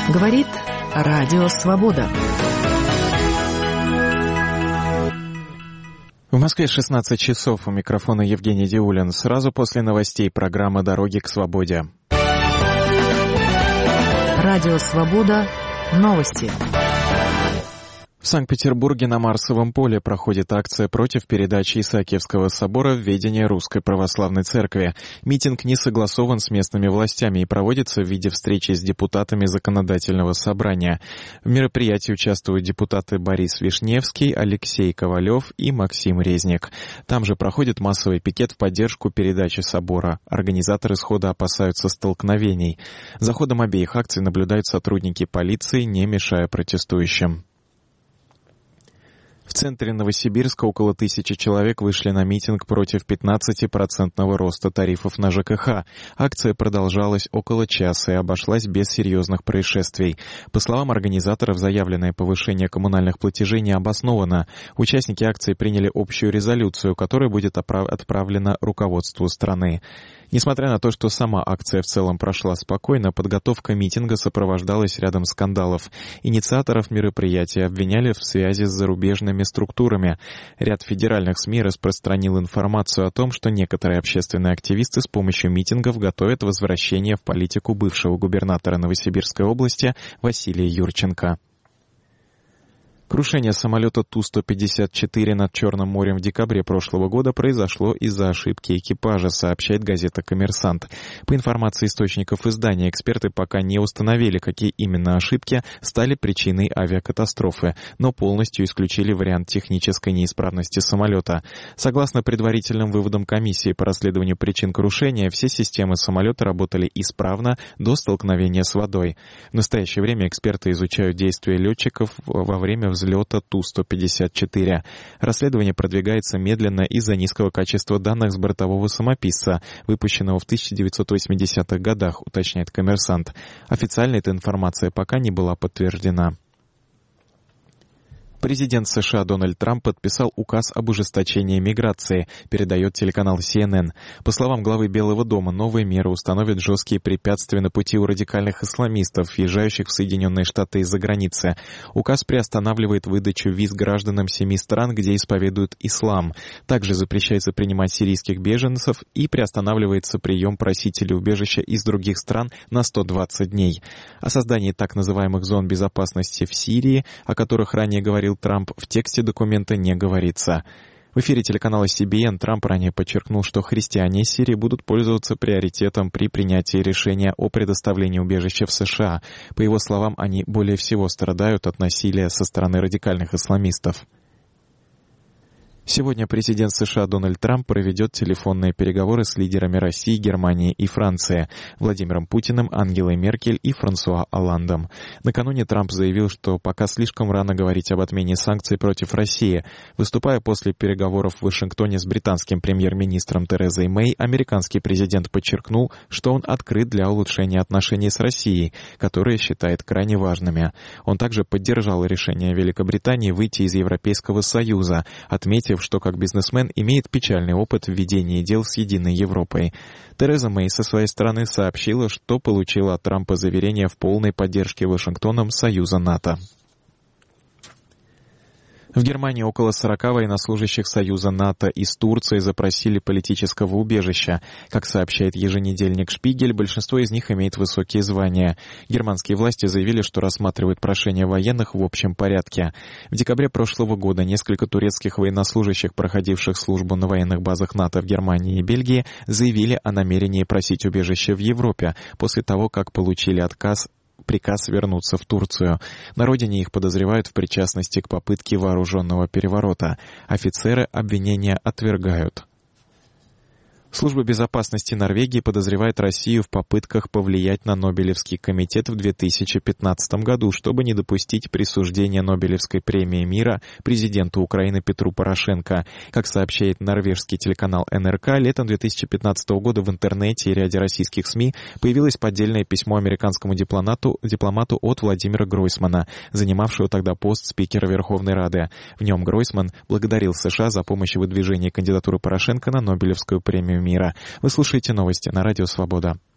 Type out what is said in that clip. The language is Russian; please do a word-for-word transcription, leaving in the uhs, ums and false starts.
Говорит Радио Свобода. В Москве шестнадцать часов. У микрофона Евгений Диулин. Сразу после новостей программа «Дороги к свободе». Радио Свобода. Новости. В Санкт-Петербурге на Марсовом поле проходит акция против передачи Исаакиевского собора в ведение Русской Православной Церкви. Митинг не согласован с местными властями и проводится в виде встречи с депутатами Законодательного собрания. В мероприятии участвуют депутаты Борис Вишневский, Алексей Ковалев и Максим Резник. Там же проходит массовый пикет в поддержку передачи собора. Организаторы схода опасаются столкновений. За ходом обеих акций наблюдают сотрудники полиции, не мешая протестующим. В центре Новосибирска около тысячи человек вышли на митинг против пятнадцатипроцентного роста тарифов на ЖКХ. Акция продолжалась около часа и обошлась без серьезных происшествий. По словам организаторов, заявленное повышение коммунальных платежей не обосновано. Участники акции приняли общую резолюцию, которая будет отправлена руководству страны. Несмотря на то, что сама акция в целом прошла спокойно, подготовка митинга сопровождалась рядом скандалов. Инициаторов мероприятия обвиняли в связи с зарубежными структурами. Ряд федеральных СМИ распространил информацию о том, что некоторые общественные активисты с помощью митингов готовят возвращение в политику бывшего губернатора Новосибирской области Василия Юрченко. Крушение самолета Ту сто пятьдесят четыре над Черным морем в декабре прошлого года произошло из-за ошибки экипажа, сообщает газета «Коммерсант». По информации источников издания, эксперты пока не установили, какие именно ошибки стали причиной авиакатастрофы, но полностью исключили вариант технической неисправности самолета. Согласно предварительным выводам комиссии по расследованию причин крушения, все системы самолета работали исправно до столкновения с водой. В настоящее время эксперты изучают действия летчиков во время взлета Ту сто пятьдесят четыре. Расследование продвигается медленно из-за низкого качества данных с бортового самописца, выпущенного в тысяча девятьсот восьмидесятых годах, уточняет «Коммерсант». Официально эта информация пока не была подтверждена. Президент США Дональд Трамп подписал указ об ужесточении миграции, передает телеканал Си Эн Эн. По словам главы Белого дома, новые меры установят жесткие препятствия на пути у радикальных исламистов, въезжающих в Соединенные Штаты из-за границы. Указ приостанавливает выдачу виз гражданам семи стран, где исповедуют ислам. Также запрещается принимать сирийских беженцев и приостанавливается прием просителей убежища из других стран на сто двадцать дней. О создании так называемых зон безопасности в Сирии, о которых ранее говорил Трамп, в тексте документа не говорится. В эфире телеканала Си Би Эн Трамп ранее подчеркнул, что христиане из Сирии будут пользоваться приоритетом при принятии решения о предоставлении убежища в США. По его словам, они более всего страдают от насилия со стороны радикальных исламистов. Сегодня президент США Дональд Трамп проведет телефонные переговоры с лидерами России, Германии и Франции, Владимиром Путиным, Ангелой Меркель и Франсуа Олландом. Накануне Трамп заявил, что пока слишком рано говорить об отмене санкций против России. Выступая после переговоров в Вашингтоне с британским премьер-министром Терезой Мэй, американский президент подчеркнул, что он открыт для улучшения отношений с Россией, которые считает крайне важными. Он также поддержал решение Великобритании выйти из Европейского Союза, отметив, что как бизнесмен имеет печальный опыт в ведении дел с Единой Европой. Тереза Мэй со своей стороны сообщила, что получила от Трампа заверение в полной поддержке Вашингтоном Союза НАТО. В Германии около сорока военнослужащих Союза НАТО из Турции запросили политического убежища. Как сообщает еженедельник «Шпигель», большинство из них имеет высокие звания. Германские власти заявили, что рассматривают прошения военных в общем порядке. В декабре прошлого года несколько турецких военнослужащих, проходивших службу на военных базах НАТО в Германии и Бельгии, заявили о намерении просить убежище в Европе после того, как получили отказ приказ вернуться в Турцию. На родине их подозревают в причастности к попытке вооруженного переворота. Офицеры обвинения отвергают. Служба безопасности Норвегии подозревает Россию в попытках повлиять на Нобелевский комитет в две тысячи пятнадцатом году, чтобы не допустить присуждения Нобелевской премии мира президенту Украины Петру Порошенко. Как сообщает норвежский телеканал Эн Эр Ка, летом две тысячи пятнадцатого года в интернете и ряде российских СМИ появилось поддельное письмо американскому дипломату, дипломату от Владимира Гройсмана, занимавшего тогда пост спикера Верховной Рады. В нем Гройсман благодарил США за помощь в выдвижении кандидатуры Порошенко на Нобелевскую премию мира. Вы слушаете новости на Радио Свобода.